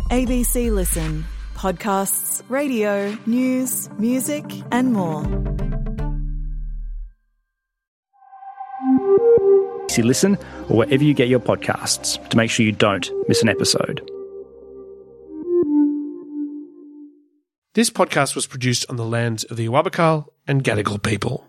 ABC Listen. Podcasts, radio, news, music and more. ABC Listen or wherever you get your podcasts to make sure you don't miss an episode. This podcast was produced on the lands of the Awabakal and Gadigal people.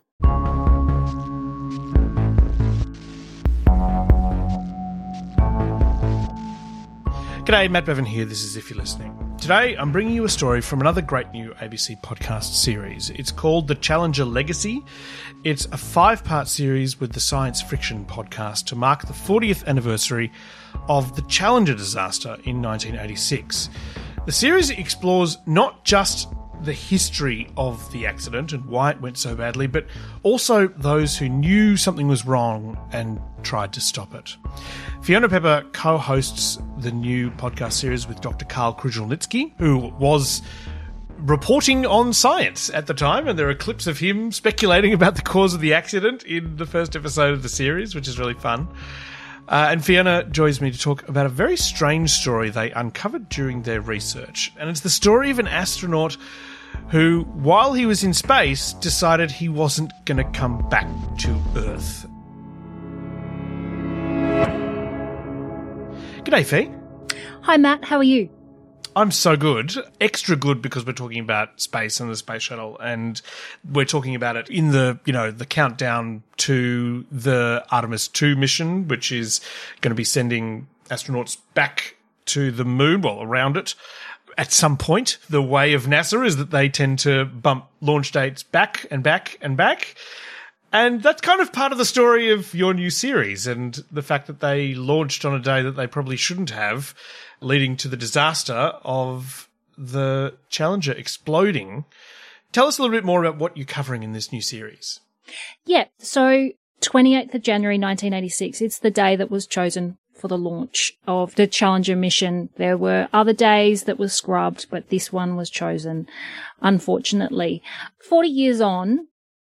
G'day, Matt Bevan here. This is If You're Listening. Today, I'm bringing you a story from another great new ABC podcast series. It's called The Challenger Legacy. It's a 5-part series with the Science Friction podcast to mark the 40th anniversary of the Challenger disaster in 1986. The series explores not just the history of the accident and why it went so badly, but also those who knew something was wrong and tried to stop it. Fiona Pepper co-hosts the new podcast series with Dr. Karl Kruszelnicki, who was reporting on science at the time, and there are clips of him speculating about the cause of the accident in the first episode of the series, which is really fun. And Fiona joins me to talk about a very strange story they uncovered during their research. And it's the story of an astronaut who, while he was in space, decided he wasn't going to come back to Earth. G'day, Fee. Hi, Matt. How are you? I'm so good. Extra good because we're talking about space and the space shuttle, and we're talking about it in the, the countdown to the Artemis 2 mission, which is going to be sending astronauts back to the moon, well, around it. At some point, the way of NASA is that they tend to bump launch dates back and back and back. And that's kind of part of the story of your new series and the fact that they launched on a day that they probably shouldn't have, leading to the disaster of the Challenger exploding. Tell us a little bit more about what you're covering in this new series. Yeah, so 28th of January 1986, it's the day that was chosen for the launch of the Challenger mission. There were other days that were scrubbed, but this one was chosen, unfortunately. 40 years on,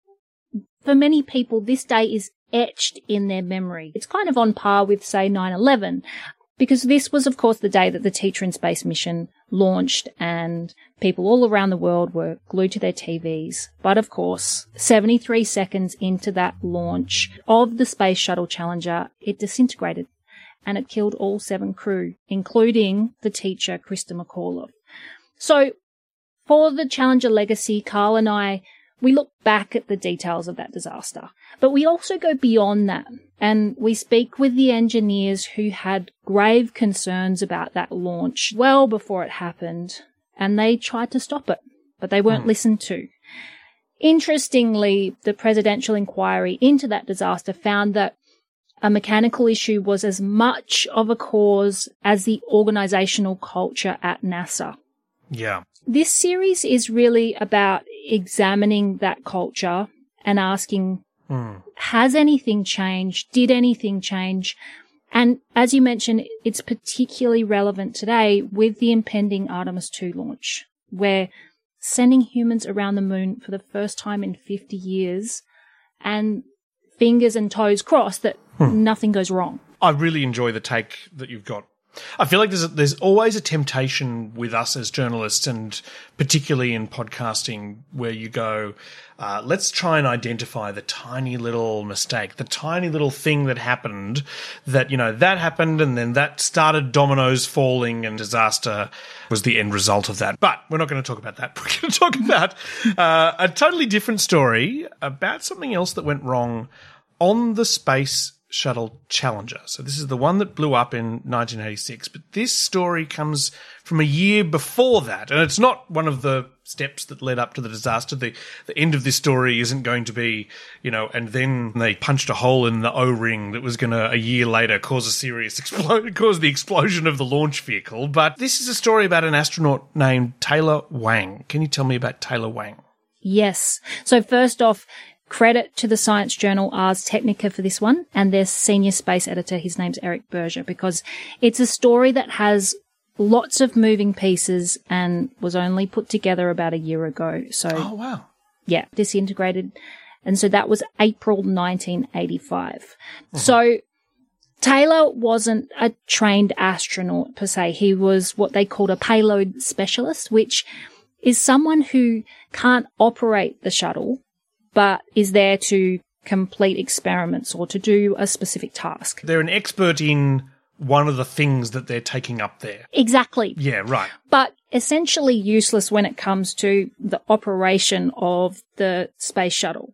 for many people, this day is etched in their memory. It's kind of on par with, say, 9/11, because this was, of course, the day that the Teacher in Space mission launched and people all around the world were glued to their TVs. But, of course, 73 seconds into that launch of the Space Shuttle Challenger, it disintegrated and it killed all 7 crew, including the teacher, Krista McAuliffe. So, for the Challenger legacy, Karl and I, we look back at the details of that disaster, but we also go beyond that and we speak with the engineers who had grave concerns about that launch well before it happened, and they tried to stop it, but they weren't listened to. Interestingly, the presidential inquiry into that disaster found that a mechanical issue was as much of a cause as the organizational culture at NASA. Yeah. This series is really about examining that culture and asking, has anything changed? Did anything change? And as you mentioned, it's particularly relevant today with the impending Artemis 2 launch. We're sending humans around the moon for the first time in 50 years, and fingers and toes crossed that nothing goes wrong. I really enjoy the take that you've got. I feel like there's always a temptation with us as journalists, and particularly in podcasting, where you go, let's try and identify the tiny little mistake, the tiny little thing that happened, that happened, and then that started dominoes falling, and disaster was the end result of that. But we're not going to talk about that. We're going to talk about a totally different story about something else that went wrong on the Space Shuttle Challenger. So this is the one that blew up in 1986, but this story comes from a year before that, and it's not one of the steps that led up to the disaster. The end of this story isn't going to be, and then they punched a hole in the O-ring that was going to, a year later, cause a serious cause the explosion of the launch vehicle. But this is a story about an astronaut named Taylor Wang. Can you tell me about Taylor Wang? Yes. So first off, credit to the science journal Ars Technica for this one, and their senior space editor, his name's Eric Berger, because it's a story that has lots of moving pieces and was only put together about a year ago. So, oh, wow. Yeah, disintegrated. And so that was April 1985. So Taylor wasn't a trained astronaut per se. He was what they called a payload specialist, which is someone who can't operate the shuttle, but is there to complete experiments or to do a specific task. They're an expert in one of the things that they're taking up there. Exactly. Yeah, right. But essentially useless when it comes to the operation of the space shuttle.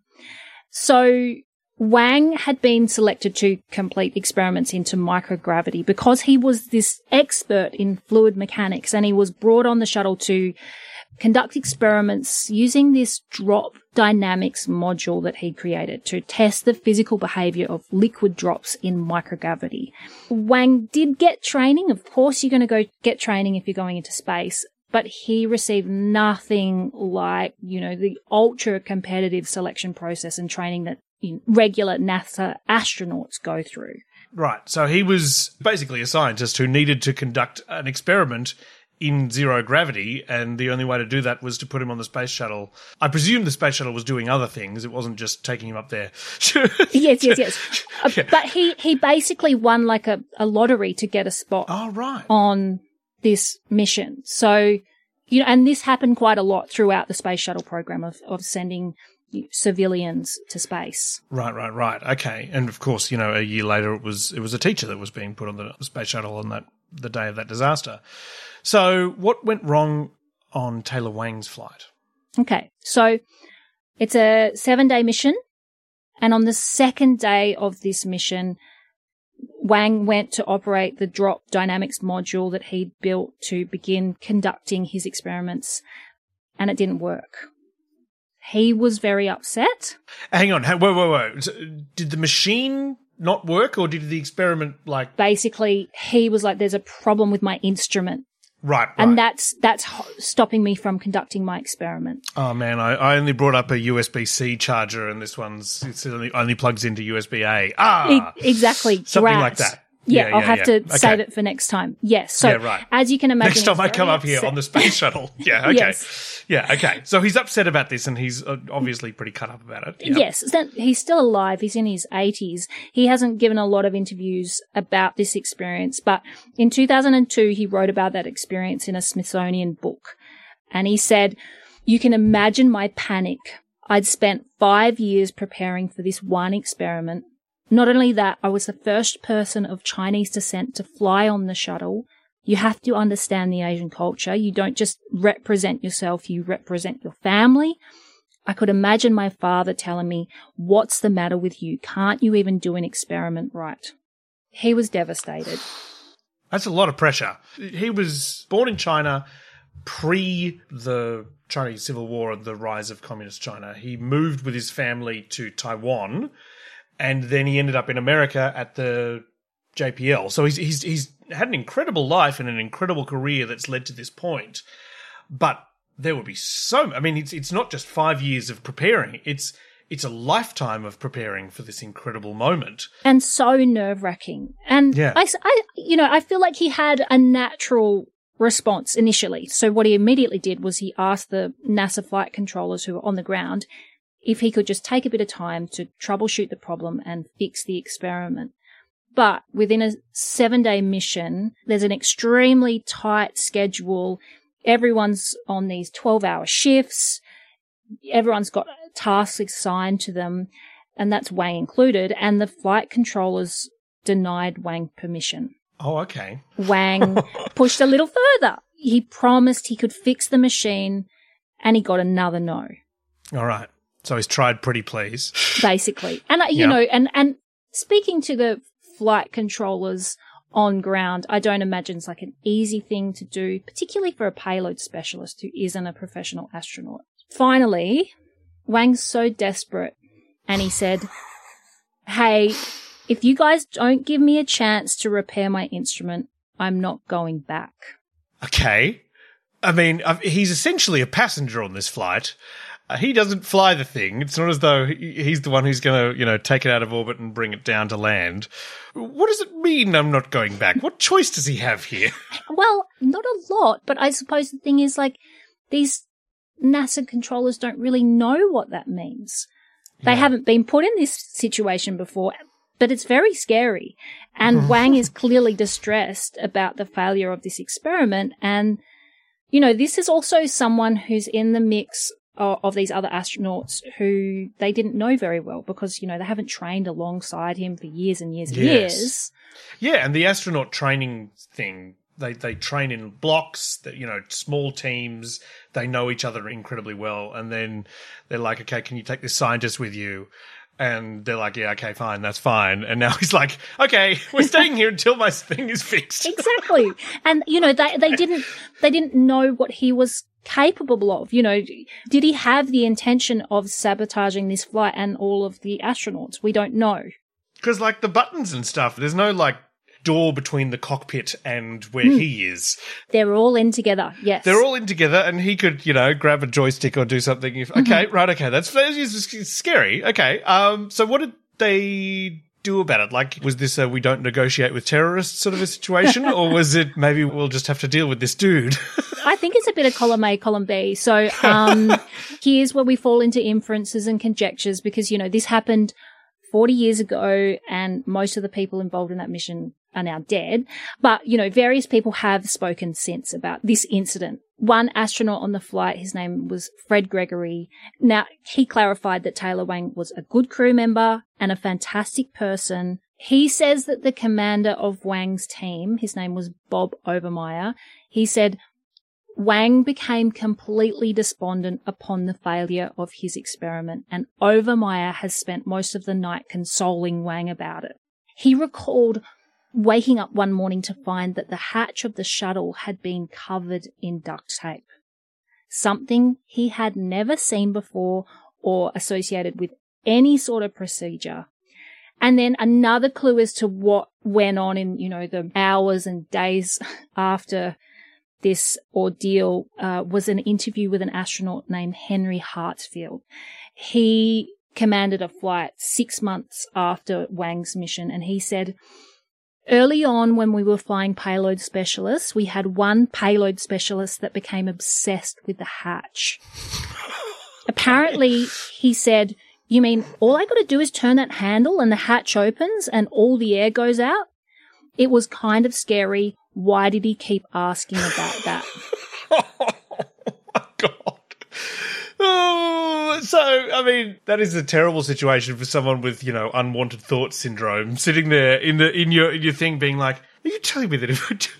So Wang had been selected to complete experiments into microgravity because he was this expert in fluid mechanics, and he was brought on the shuttle to conduct experiments using this drop dynamics module that he created to test the physical behavior of liquid drops in microgravity. Wang did get training. Of course, you're going to go get training if you're going into space, but he received nothing like, the ultra competitive selection process and training that regular NASA astronauts go through. Right. So he was basically a scientist who needed to conduct an experiment in zero gravity, and the only way to do that was to put him on the space shuttle. I presume the space shuttle was doing other things. It wasn't just taking him up there. Yes. Yeah. But he basically won like a lottery to get a spot on this mission. So, and this happened quite a lot throughout the space shuttle program of sending civilians to space. Right. Okay. And of course, a year later it was a teacher that was being put on the space shuttle on the day of that disaster. So what went wrong on Taylor Wang's flight? Okay. So it's a 7-day mission. And on the second day of this mission, Wang went to operate the drop dynamics module that he'd built to begin conducting his experiments, and it didn't work. He was very upset. Hang on. Whoa. So, did the machine not work, or did the experiment Basically, he was like, there's a problem with my instrument. Right. And that's stopping me from conducting my experiment. Oh, man, I only brought up a USB-C charger, and this it only plugs into USB-A. Exactly. Something like that. Yeah, I'll have to save it for next time. Yes. So, right. As you can imagine, next time I come up here on the space shuttle. Yeah, okay. Yes. Yeah, okay. So he's upset about this, and he's obviously pretty cut up about it. Yep. Yes. He's still alive. He's in his 80s. He hasn't given a lot of interviews about this experience, but in 2002, he wrote about that experience in a Smithsonian book. And he said, "You can imagine my panic. I'd spent 5 years preparing for this one experiment. Not only that, I was the first person of Chinese descent to fly on the shuttle. You have to understand the Asian culture. You don't just represent yourself, you represent your family. I could imagine my father telling me, 'What's the matter with you? Can't you even do an experiment right?'" He was devastated. That's a lot of pressure. He was born in China pre the Chinese Civil War and the rise of Communist China. He moved with his family to Taiwan, and then he ended up in America at the JPL. So he's had an incredible life and an incredible career that's led to this point. But there would be it's not just 5 years of preparing. It's a lifetime of preparing for this incredible moment. And so nerve-wracking. And yeah. I feel like he had a natural response initially. So what he immediately did was he asked the NASA flight controllers who were on the ground if he could just take a bit of time to troubleshoot the problem and fix the experiment. But within a 7-day mission, there's an extremely tight schedule. Everyone's on these 12-hour shifts. Everyone's got tasks assigned to them, and that's Wang included. And the flight controllers denied Wang permission. Oh, okay. Wang pushed a little further. He promised he could fix the machine, and he got another no. All right. So he's tried pretty please. Basically. And, and speaking to the flight controllers on ground, I don't imagine it's like an easy thing to do, particularly for a payload specialist who isn't a professional astronaut. Finally, Wang's so desperate, and he said, "Hey, if you guys don't give me a chance to repair my instrument, I'm not going back." Okay. I mean, he's essentially a passenger on this flight. He doesn't fly the thing. It's not as though he's the one who's going to, take it out of orbit and bring it down to land. What does it mean I'm not going back? What choice does he have here? Well, not a lot, but I suppose the thing is, these NASA controllers don't really know what that means. They haven't been put in this situation before. but it's very scary. And Wang is clearly distressed about the failure of this experiment. And, you know, this is also someone who's in the mix of these other astronauts who they didn't know very well because, you know, they haven't trained alongside him for years and years and years. Yeah, and the astronaut training thing, they train in blocks, that, you know, small teams, they know each other incredibly well, and then they're like, okay, can you take this scientist with you? And they're like, yeah, okay, fine, that's fine. And now he's like, okay, we're staying here until my thing is fixed. Exactly. And, you know, they didn't know what he was capable of. You know, did he have the intention of sabotaging this flight and all of the astronauts? We don't know. Because, like, the buttons and stuff, there's no, like, door between the cockpit and where he is. They're all in together, yes. They're all in together, and he could, you know, grab a joystick or do something. Okay, that's scary. Okay, so what did they do about it? Like, was this a we don't negotiate with terrorists sort of a situation, or was it maybe we'll just have to deal with this dude? I think it's a bit of column A, column B. So here's where we fall into inferences and conjectures because, you know, this happened 40 years ago and most of the people involved in that mission are now dead. But, you know, various people have spoken since about this incident. One astronaut on the flight, his name was Fred Gregory. Now, he clarified that Taylor Wang was a good crew member and a fantastic person. He says that the commander of Wang's team, his name was Bob Obermeyer, he said, Wang became completely despondent upon the failure of his experiment, and Obermeyer has spent most of the night consoling Wang about it. He recalled waking up one morning to find that the hatch of the shuttle had been covered in duct tape, something he had never seen before or associated with any sort of procedure. And then another clue as to what went on in, you know, the hours and days after this ordeal was an interview with an astronaut named Henry Hartsfield. He commanded a flight 6 months after Wang's mission, and he said, early on when we were flying payload specialists, we had one payload specialist that became obsessed with the hatch. Apparently, he said, you mean all I got to do is turn that handle and the hatch opens and all the air goes out? It was kind of scary. Why did he keep asking about that? Oh, my God. Oh, so, I mean, that is a terrible situation for someone with, you know, unwanted thought syndrome, sitting there in your thing being like, are you telling me that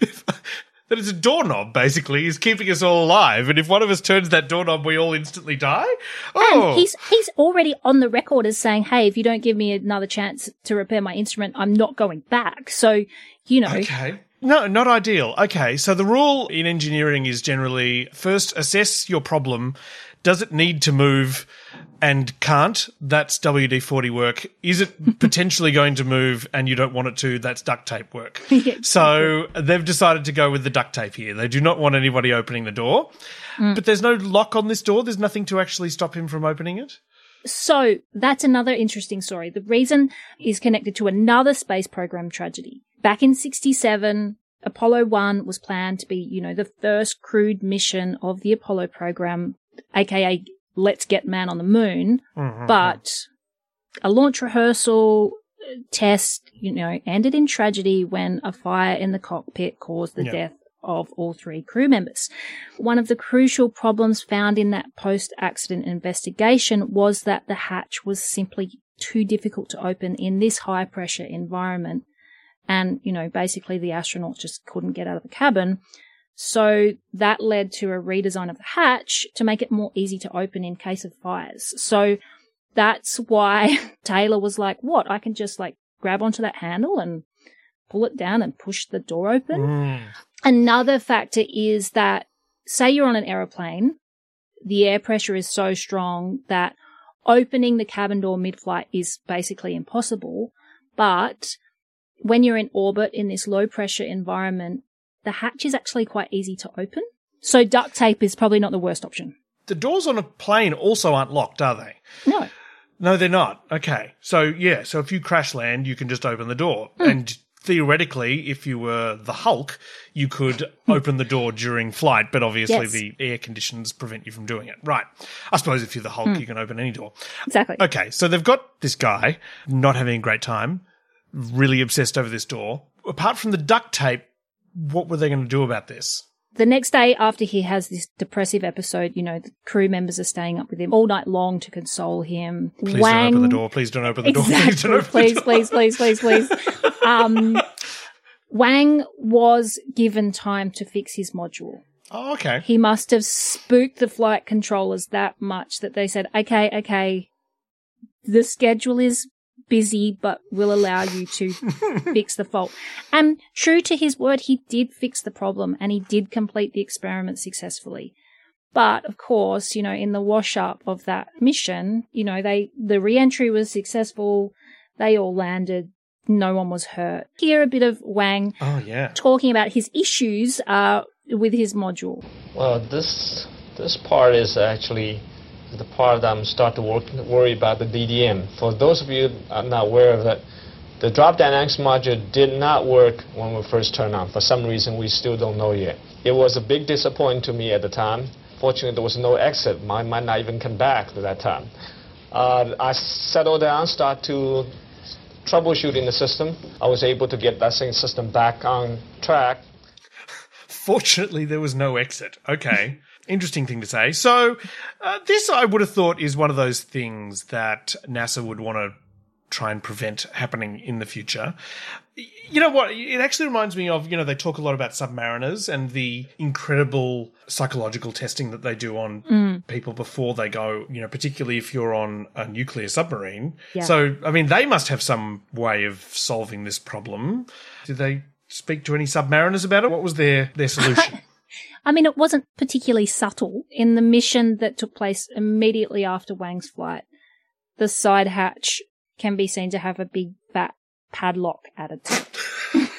that it's a doorknob, basically, is keeping us all alive, and if one of us turns that doorknob, we all instantly die? Oh. And he's already on the record as saying, hey, if you don't give me another chance to repair my instrument, I'm not going back. So, you know. Okay. No, not ideal. Okay, so the rule in engineering is generally first assess your problem. Does it need to move and can't? That's WD-40 work. Is it potentially going to move and you don't want it to? That's duct tape work. Yeah, so they've decided to go with the duct tape here. They do not want anybody opening the door. But there's no lock on this door. There's nothing to actually stop him from opening it. So that's another interesting story. The reason is connected to another space program tragedy. Back in 1967, Apollo 1 was planned to be, you know, the first crewed mission of the Apollo program, aka let's get man on the moon. But a launch rehearsal test, you know, ended in tragedy when a fire in the cockpit caused the death of all 3 crew members. One of the crucial problems found in that post-accident investigation was that the hatch was simply too difficult to open in this high-pressure environment. And, you know, basically the astronauts just couldn't get out of the cabin. So that led to a redesign of the hatch to make it more easy to open in case of fires. So that's why Taylor was like, what? I can just like grab onto that handle and pull it down and push the door open. Another factor is that, say you're on an aeroplane, the air pressure is so strong that opening the cabin door mid-flight is basically impossible. But when you're in orbit in this low-pressure environment, the hatch is actually quite easy to open. So duct tape is probably not the worst option. The doors on a plane also aren't locked, are they? No. No, they're not. Okay. So, yeah, so if you crash land, you can just open the door. And theoretically, if you were the Hulk, you could open the door during flight, but obviously the air conditions prevent you from doing it. Right. I suppose if you're the Hulk, you can open any door. Exactly. Okay, so they've got this guy not having a great time. really obsessed over this door. Apart from the duct tape, what were they going to do about this? The next day after he has this depressive episode, the crew members are staying up with him all night long to console him. Please don't open the door. Please don't open the door. Please don't open the door. Please. Wang was given time to fix his module. Oh, okay. He must have spooked the flight controllers that much that they said, okay, the schedule is busy, but we'll allow you to fix the fault. And true to his word, he did fix the problem and he did complete the experiment successfully. But of course, in the wash up of that mission, the re-entry was successful. They all landed. No one was hurt. Hear a bit of Wang talking about his issues with his module. Well, this part is actually the part I'm starting to worry about the DDM. For those of you not aware of it, the drop dynamics module did not work when we first turned on. For some reason, we still don't know yet. It was a big disappointment to me at the time. Fortunately, there was no exit. Mine might not even come back at that time. I settled down, start to troubleshooting the system. I was able to get that same system back on track. Fortunately, there was no exit. Okay. Interesting thing to say. So this, I would have thought, is one of those things that NASA would want to try and prevent happening in the future. You know what? It actually reminds me of, they talk a lot about submariners and the incredible psychological testing that they do on people before they go, particularly if you're on a nuclear submarine. Yeah. So, they must have some way of solving this problem. Did they speak to any submariners about it? What was their solution? It wasn't particularly subtle. In the mission that took place immediately after Wang's flight, the side hatch can be seen to have a big fat padlock added to it.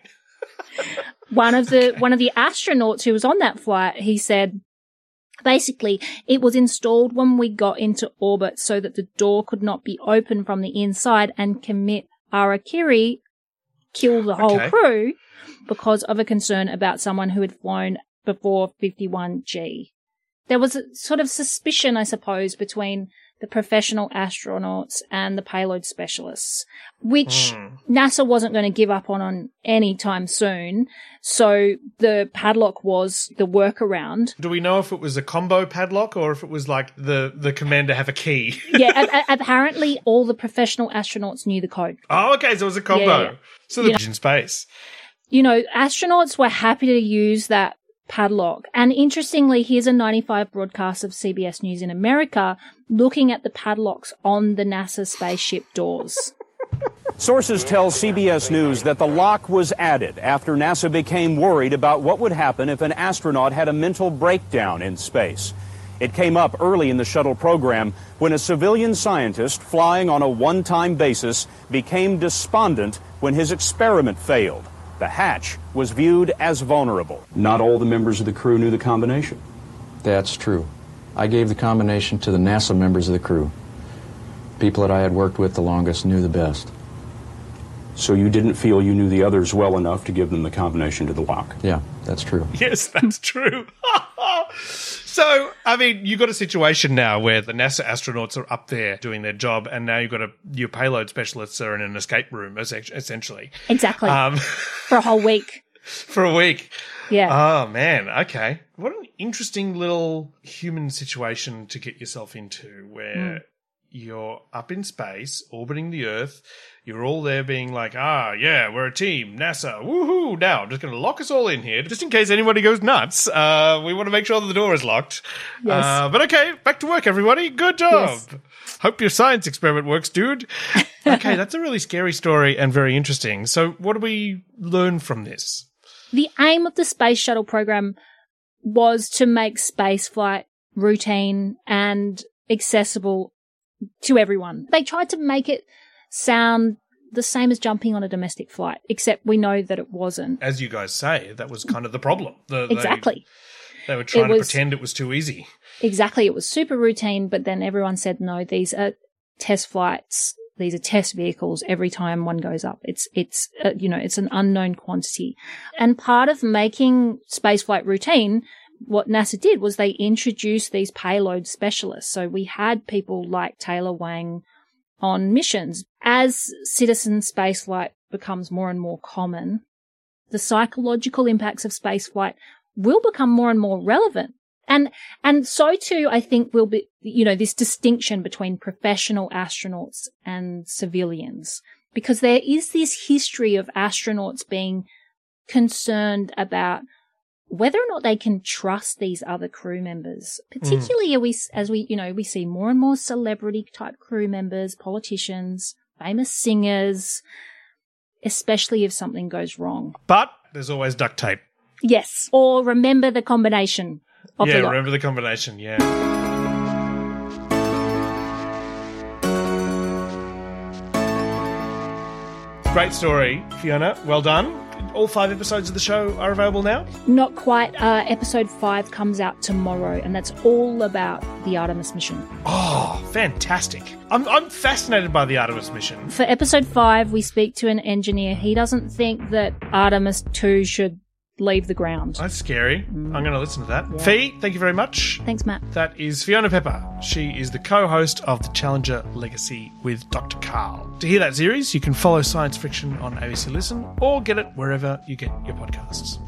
One of the astronauts who was on that flight, he said, basically, it was installed when we got into orbit so that the door could not be opened from the inside and commit Arakiri, kill the whole crew, because of a concern about someone who had flown before 51G. There was a sort of suspicion, I suppose, between the professional astronauts and the payload specialists, which NASA wasn't going to give up on any time soon. So the padlock was the workaround. Do we know if it was a combo padlock or if it was like the commander have a key? Yeah, apparently all the professional astronauts knew the code. Oh, okay, so it was a combo. Yeah. So they're in space. Astronauts were happy to use that padlock. And interestingly, here's a 95 broadcast of CBS News in America looking at the padlocks on the NASA spaceship doors. Sources tell CBS News that the lock was added after NASA became worried about what would happen if an astronaut had a mental breakdown in space. It came up early in the shuttle program when a civilian scientist flying on a one-time basis became despondent when his experiment failed. The hatch was viewed as vulnerable. Not all the members of the crew knew the combination. That's true. I gave the combination to the NASA members of the crew. People that I had worked with the longest knew the best. So you didn't feel you knew the others well enough to give them the combination to the lock? Yeah, that's true. Yes, that's true. So, you got a situation now where the NASA astronauts are up there doing their job, and now you've got your payload specialists are in an escape room, essentially. Exactly. For a whole week. For a week. Yeah. Oh, man. Okay. What an interesting little human situation to get yourself into where you're up in space, orbiting the Earth. You're all there being like, we're a team, NASA, woohoo. Now, I'm just going to lock us all in here, just in case anybody goes nuts. We want to make sure that the door is locked. Yes. But okay, back to work, everybody. Good job. Yes. Hope your science experiment works, dude. Okay, that's a really scary story and very interesting. So what do we learn from this? The aim of the space shuttle program was to make spaceflight routine and accessible to everyone. They tried to make it sound the same as jumping on a domestic flight, except we know that it wasn't. As you guys say, that was kind of the problem. Exactly. They were trying to pretend it was too easy. Exactly. It was super routine, but then everyone said, no, these are test flights. These are test vehicles. Every time one goes up, it's an unknown quantity. And part of making spaceflight routine, what NASA did was they introduced these payload specialists. So we had people like Taylor Wang on missions. As citizen spaceflight becomes more and more common, the psychological impacts of spaceflight will become more and more relevant. And so too, I think will be, this distinction between professional astronauts and civilians, because there is this history of astronauts being concerned about whether or not they can trust these other crew members, particularly as we see more and more celebrity type crew members, politicians, famous singers, especially if something goes wrong. But there's always duct tape. Yes. Or remember the combination of the lock. Remember the combination, yeah. Great story, Fiona. Well done. All 5 episodes of the show are available now? Not quite. Episode 5 comes out tomorrow, and that's all about the Artemis mission. Oh, fantastic. I'm fascinated by the Artemis mission. For episode 5, we speak to an engineer. He doesn't think that Artemis 2 should leave the ground. That's scary. I'm going to listen to that. Yeah. Fee, thank you very much. Thanks, Matt. That is Fiona Pepper. She is the co-host of The Challenger Legacy with Dr. Karl. To hear that series, you can follow Science Friction on ABC Listen or get it wherever you get your podcasts.